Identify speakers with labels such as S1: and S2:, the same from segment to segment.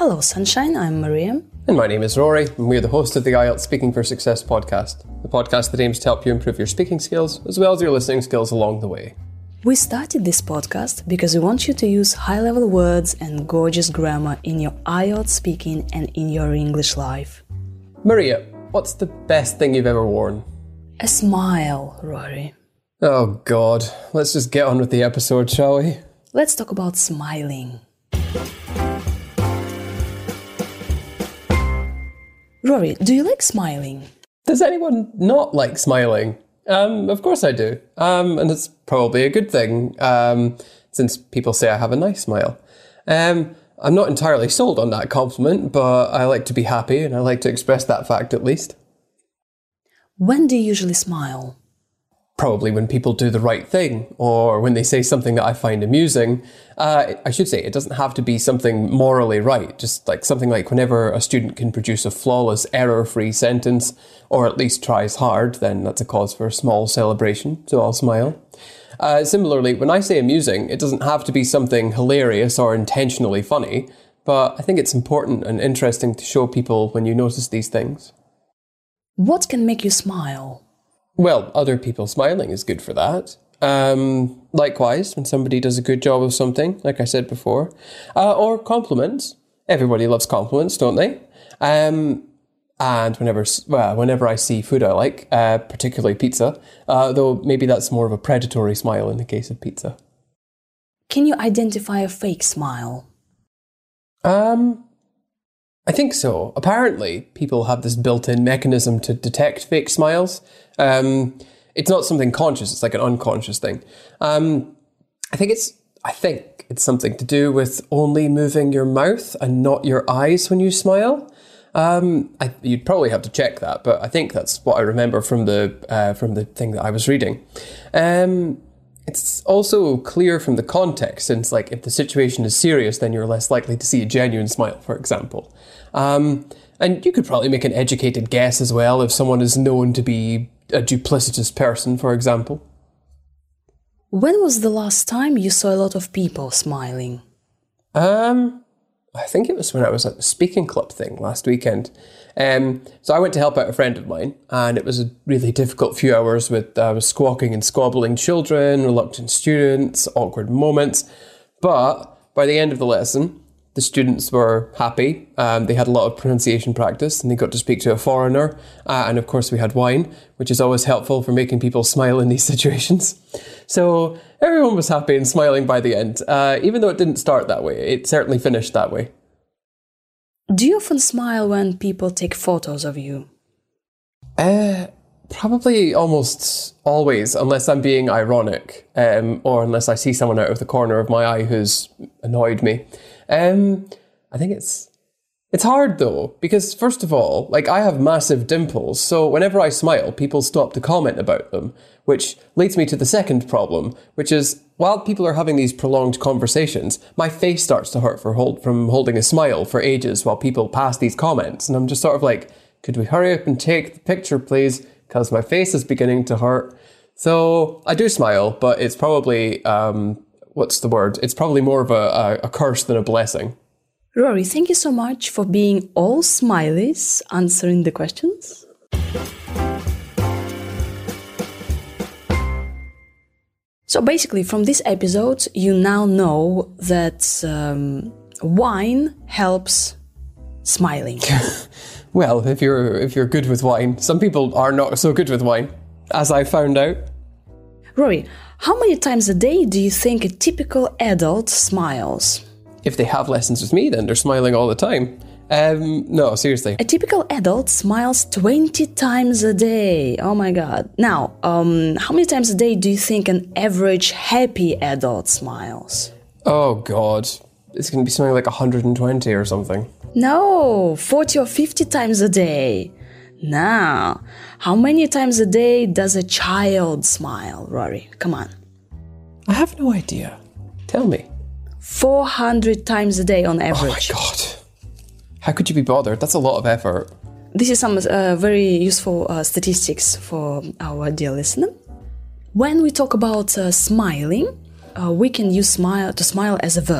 S1: Hello, Sunshine. I'm Maria.
S2: And my name is Rory, and we're the host of the IELTS Speaking for Success podcast, the podcast that aims to help you improve your speaking skills as well as your listening skills along the way.
S1: We started this podcast because we want you to use high-level words and gorgeous grammar in your IELTS speaking and in your English life.
S2: Maria, what's the best thing you've ever worn?
S1: A smile, Rory.
S2: Oh God, let's just get on with the episode, shall we?
S1: Let's talk about smiling. Rory, do you like smiling?
S2: Does anyone not like smiling? Of course I do. And it's probably a good thing, since people say I have a nice smile. I'm not entirely sold on that compliment, but I like to be happy and I like to express that fact at least.
S1: When do you usually smile?
S2: Probably when people do the right thing, or when they say something that I find amusing. I should say, it doesn't have to be something morally right, just like something like whenever a student can produce a flawless, error-free sentence, or at least tries hard, then that's a cause for a small celebration, so I'll smile. Similarly, when I say amusing, it doesn't have to be something hilarious or intentionally funny, but I think it's important and interesting to show people when you notice these things.
S1: What can make you smile?
S2: Well, other people smiling is good for that. Likewise, when somebody does a good job of something, like I said before, or compliments. Everybody loves compliments, don't they? And whenever I see food I like, particularly pizza, though maybe that's more of a predatory smile in the case of pizza.
S1: Can you identify a fake smile?
S2: I think so. Apparently, people have this built-in mechanism to detect fake smiles. It's not something conscious, it's like an unconscious thing. I think it's something to do with only moving your mouth and not your eyes when you smile. You'd probably have to check that, but I think that's what I remember from the thing that I was reading. It's also clear from the context, since like if the situation is serious, then you're less likely to see a genuine smile, for example. And you could probably make an educated guess as well if someone is known to be a duplicitous person, for example.
S1: When was the last time you saw a lot of people smiling?
S2: I think it was when I was at the speaking club thing last weekend. So I went to help out a friend of mine, and it was a really difficult few hours with squawking and squabbling children, reluctant students, awkward moments. But by the end of the lesson, the students were happy. They had a lot of pronunciation practice, and they got to speak to a foreigner. And of course, we had wine, which is always helpful for making people smile in these situations. So everyone was happy and smiling by the end. Even though it didn't start that way, it certainly finished that way.
S1: Do you often smile when people take photos of you?
S2: Probably almost always, unless I'm being ironic, or unless I see someone out of the corner of my eye who's annoyed me. I think it's hard though, because first of all, like I have massive dimples, so whenever I smile, people stop to comment about them, which leads me to the second problem, which is while people are having these prolonged conversations, my face starts to hurt from holding a smile for ages while people pass these comments, and I'm just sort of like, could we hurry up and take the picture, please? Because my face is beginning to hurt. So I do smile, but it's probably, It's probably more of a curse than a blessing.
S1: Rory, thank you so much for being all smileys, answering the questions. So basically, from this episode, you now know that wine helps smiling.
S2: Well, if you're good with wine. Some people are not so good with wine, as I found out.
S1: Rory, how many times a day do you think a typical adult smiles?
S2: If they have lessons with me, then they're smiling all the time. No, seriously.
S1: A typical adult smiles 20 times a day. Oh my god. Now, how many times a day do you think an average happy adult smiles?
S2: Oh god. It's going to be something like 120 or something.
S1: No, 40 or 50 times a day. Now, how many times a day does a child smile, Rory? Come on.
S2: I have no idea. Tell me.
S1: 400 times a day on average.
S2: Oh my god. How could you be bothered? That's a lot of effort.
S1: This is some very useful statistics for our dear listener. When we talk about smiling, we can use to smile as a verb.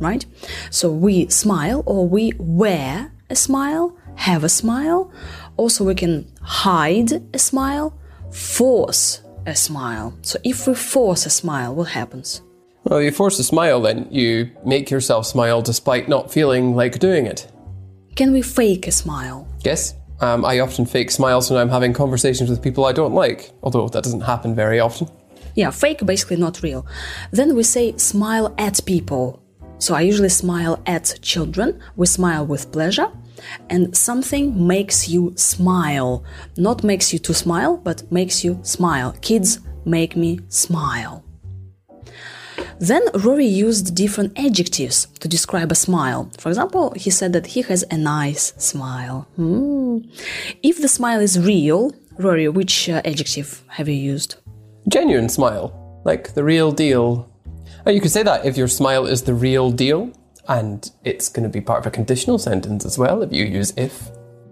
S1: right? So we smile, or we wear a smile, have a smile. Also, we can hide a smile, force a smile. So if we force a smile, what happens?
S2: Well, you force a smile, then you make yourself smile despite not feeling like doing it.
S1: Can we fake a smile?
S2: Yes. I often fake smiles when I'm having conversations with people I don't like, although that doesn't happen very often.
S1: Yeah, fake, basically not real. Then we say smile at people. So I usually smile at children. We smile with pleasure. And something makes you smile. Not makes you to smile, but makes you smile. Kids make me smile. Then Rory used different adjectives to describe a smile. For example, he said that he has a nice smile. If the smile is real, Rory, which adjective have you used?
S2: Genuine smile, like the real deal. You could say that if your smile is the real deal, and it's going to be part of a conditional sentence as well if you use if.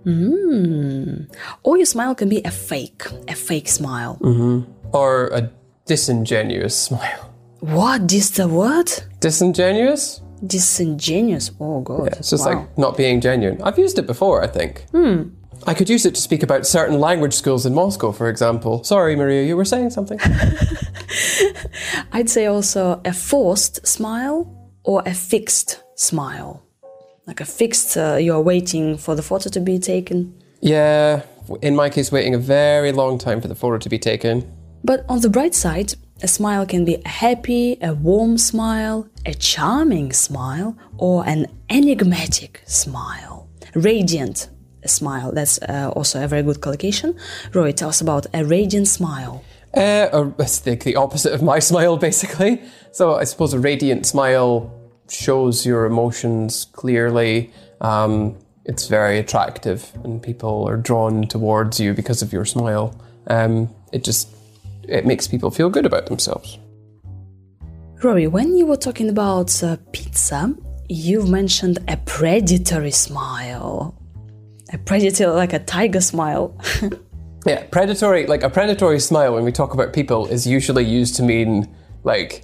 S1: Or your smile can be a fake smile.
S2: Or a disingenuous smile.
S1: What? The what?
S2: Disingenuous?
S1: Disingenuous. Oh, God.
S2: Yeah, it's just like not being genuine. I've used it before, I think. I could use it to speak about certain language schools in Moscow, for example. Sorry, Maria, you were saying something?
S1: I'd say also a forced smile or a fixed smile. Like a fixed, you're waiting for the photo to be taken.
S2: Yeah, in my case, waiting a very long time for the photo to be taken.
S1: But on the bright side, a smile can be a happy, a warm smile, a charming smile, or an enigmatic smile. Radiant smile, that's also a very good collocation. Roy, tell us about a radiant smile.
S2: It's like the opposite of my smile, basically. So I suppose a radiant smile shows your emotions clearly. It's very attractive and people are drawn towards you because of your smile. It makes people feel good about themselves.
S1: Rory, when you were talking about pizza, you've mentioned a predatory smile. A predator, like a tiger smile.
S2: Yeah, predatory, like a predatory smile when we talk about people is usually used to mean like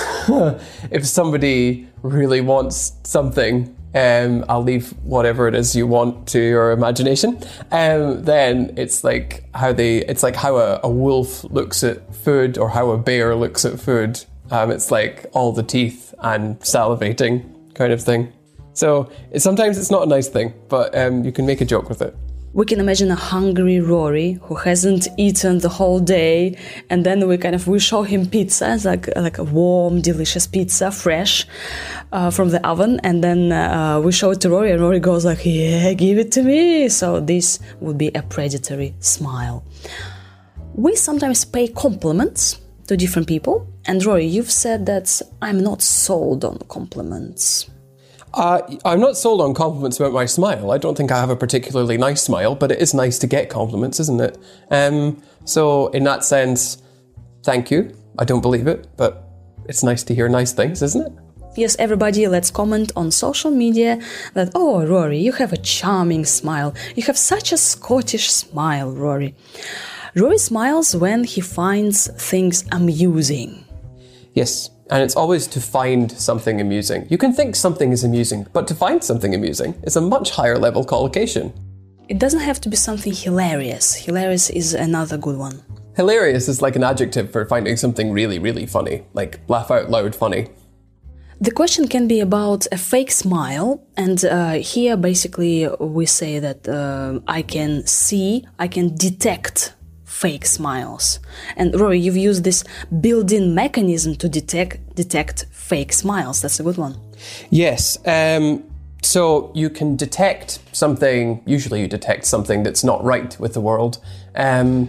S2: if somebody really wants something, I'll leave whatever it is you want to your imagination. Then it's like how a wolf looks at food or how a bear looks at food. It's like all the teeth and salivating kind of thing. So sometimes it's not a nice thing, but you can make a joke with it.
S1: We can imagine a hungry Rory who hasn't eaten the whole day, and then we show him pizza. It's like a warm, delicious pizza, fresh from the oven, and then we show it to Rory, and Rory goes like, "Yeah, give it to me." So this would be a predatory smile. We sometimes pay compliments to different people, and Rory, you've said that I'm not sold on compliments.
S2: I'm not sold on compliments about my smile. I don't think I have a particularly nice smile, but it is nice to get compliments, isn't it? So in that sense, thank you. I don't believe it, but it's nice to hear nice things, isn't it?
S1: Yes, everybody, let's comment on social media that, oh, Rory, you have a charming smile. You have such a Scottish smile, Rory. Rory smiles when he finds things amusing.
S2: Yes. And it's always to find something amusing. You can think something is amusing, but to find something amusing is a much higher level collocation.
S1: It doesn't have to be something hilarious. Hilarious is another good one.
S2: Hilarious is like an adjective for finding something really, really funny, like laugh out loud funny.
S1: The question can be about a fake smile, and here basically we say that I can detect fake smiles. And Rory, you've used this built-in mechanism to detect fake smiles. That's a good one.
S2: Yes. So you can detect something, usually you detect something that's not right with the world. And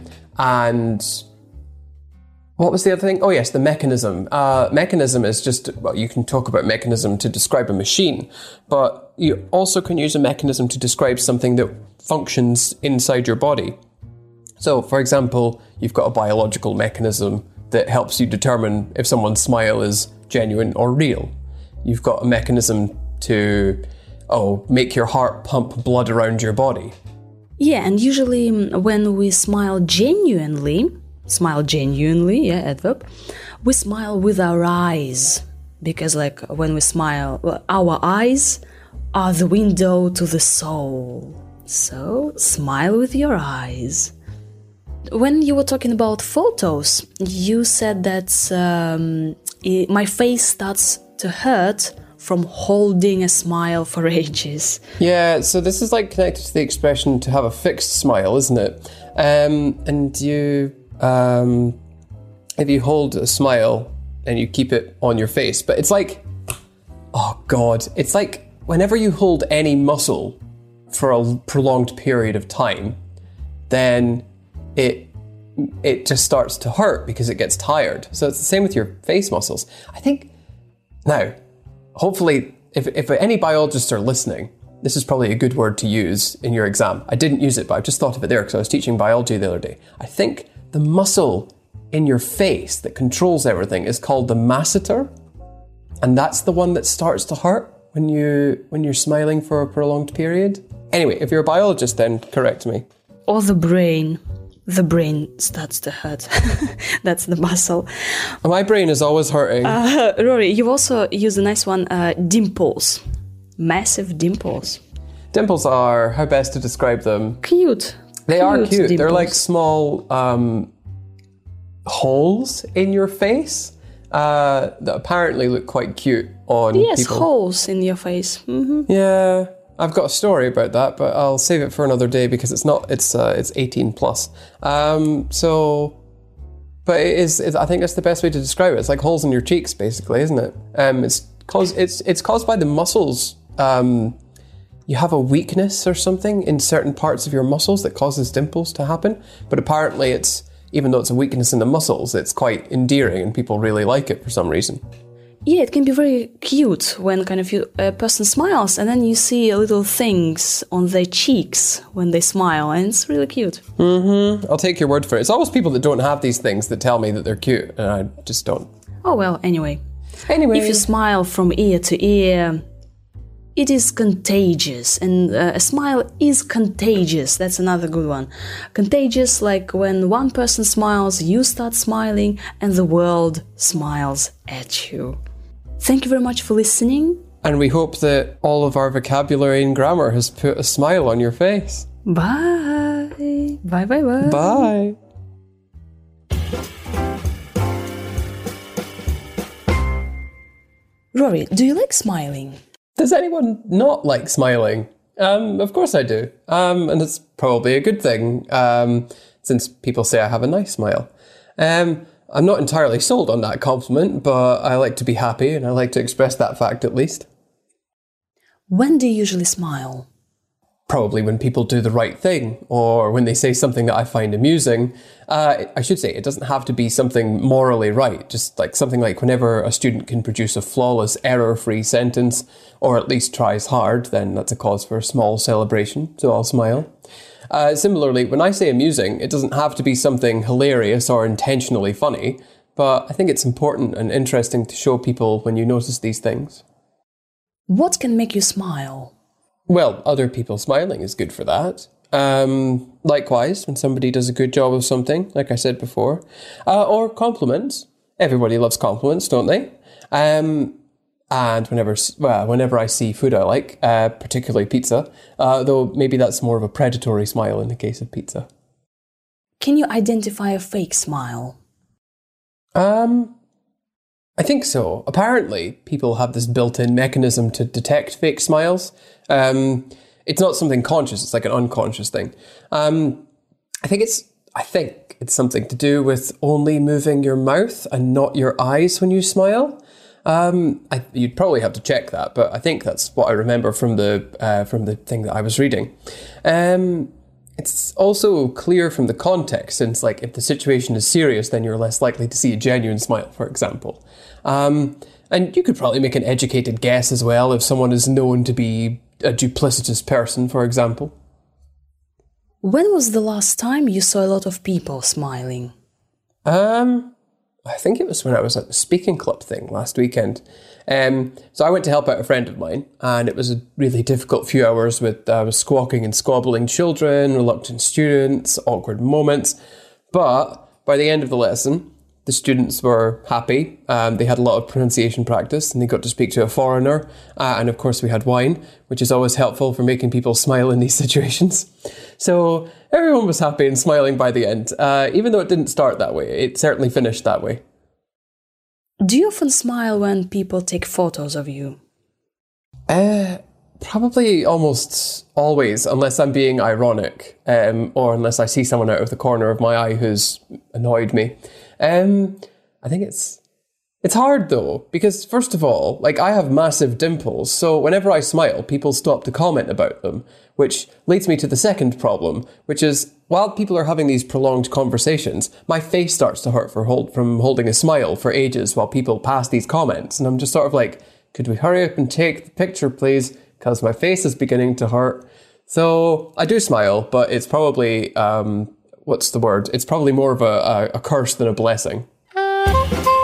S2: what was the other thing? Oh yes, the mechanism. Mechanism is just, well, you can talk about mechanism to describe a machine, but you also can use a mechanism to describe something that functions inside your body. So, for example, you've got a biological mechanism that helps you determine if someone's smile is genuine or real. You've got a mechanism to, make your heart pump blood around your body.
S1: Yeah, and usually when we smile genuinely, adverb, we smile with our eyes. because like when we smile, well, our eyes are the window to the soul. So smile with your eyes. When you were talking about photos, you said that my face starts to hurt from holding a smile for ages.
S2: Yeah, so this is like connected to the expression to have a fixed smile, isn't it? And you, if you hold a smile and you keep it on your face, but it's like, oh God, it's like whenever you hold any muscle for a prolonged period of time, then it just starts to hurt because it gets tired. So it's the same with your face muscles. I think, now, hopefully, if any biologists are listening, this is probably a good word to use in your exam. I didn't use it, but I've just thought of it there because I was teaching biology the other day. I think the muscle in your face that controls everything is called the masseter, and that's the one that starts to hurt when you're smiling for a prolonged period. Anyway, if you're a biologist, then correct me.
S1: Or the brain. The brain starts to hurt. That's the muscle.
S2: My brain is always hurting.
S1: Rory, you also use a nice one, dimples. Massive dimples.
S2: Dimples are, how best to describe them?
S1: Cute.
S2: They are cute.
S1: Dimples.
S2: They're like small holes in your face that apparently look quite cute on people.
S1: Yes, holes in your face. Mm-hmm.
S2: Yeah. I've got a story about that, but I'll save it for another day because it's 18 plus. But it is, I think that's the best way to describe it. It's like holes in your cheeks, basically, isn't it? It's caused by the muscles. You have a weakness or something in certain parts of your muscles that causes dimples to happen. But apparently even though it's a weakness in the muscles, it's quite endearing and people really like it for some reason.
S1: Yeah, it can be very cute when kind of a person smiles and then you see little things on their cheeks when they smile, and it's really cute.
S2: Mm-hmm. I'll take your word for it. It's always people that don't have these things that tell me that they're cute, and I just don't.
S1: Oh well, anyway. If you smile from ear to ear, it is contagious, and a smile is contagious. That's another good one. Contagious, like when one person smiles, you start smiling, and the world smiles at you. Thank you very much for listening.
S2: And we hope that all of our vocabulary and grammar has put a smile on your face.
S1: Bye. Bye, bye, bye.
S2: Bye.
S1: Rory, do you like smiling?
S2: Does anyone not like smiling? Of course I do. And it's probably a good thing, since people say I have a nice smile. I'm not entirely sold on that compliment, but I like to be happy and I like to express that fact at least.
S1: When do you usually smile?
S2: Probably when people do the right thing, or when they say something that I find amusing. I should say, it doesn't have to be something morally right, just like something like whenever a student can produce a flawless, error-free sentence, or at least tries hard, then that's a cause for a small celebration, so I'll smile. Similarly, when I say amusing, it doesn't have to be something hilarious or intentionally funny, but I think it's important and interesting to show people when you notice these things.
S1: What can make you smile?
S2: Well, other people smiling is good for that. Likewise, when somebody does a good job of something, like I said before, or compliments. Everybody loves compliments, don't they? And whenever I see food I like, particularly pizza, though maybe that's more of a predatory smile in the case of pizza.
S1: Can you identify a fake smile?
S2: I think so. Apparently, people have this built-in mechanism to detect fake smiles. It's not something conscious, it's like an unconscious thing. I think it's something to do with only moving your mouth and not your eyes when you smile. You'd probably have to check that, but I think that's what I remember from the thing that I was reading. It's also clear from the context, since like if the situation is serious, then you're less likely to see a genuine smile, for example. And you could probably make an educated guess as well if someone is known to be a duplicitous person, for example.
S1: When was the last time you saw a lot of people smiling?
S2: I think it was when I was at the speaking club thing last weekend. So I went to help out a friend of mine, and it was a really difficult few hours with squawking and squabbling children, reluctant students, awkward moments. But by the end of the lesson, The students were happy. They had a lot of pronunciation practice and they got to speak to a foreigner. And of course we had wine, which is always helpful for making people smile in these situations. So everyone was happy and smiling by the end. Even though it didn't start that way, it certainly finished that way.
S1: Do you often smile when people take photos of you?
S2: Probably almost always, unless I'm being ironic, or unless I see someone out of the corner of my eye who's annoyed me. I think it's hard though, because first of all, like I have massive dimples, so whenever I smile, people stop to comment about them, which leads me to the second problem, which is while people are having these prolonged conversations, my face starts to hurt from holding a smile for ages while people pass these comments, and I'm just sort of like, could we hurry up and take the picture, please? Because my face is beginning to hurt. So I do smile, but it's probably, what's the word? It's probably more of a curse than a blessing.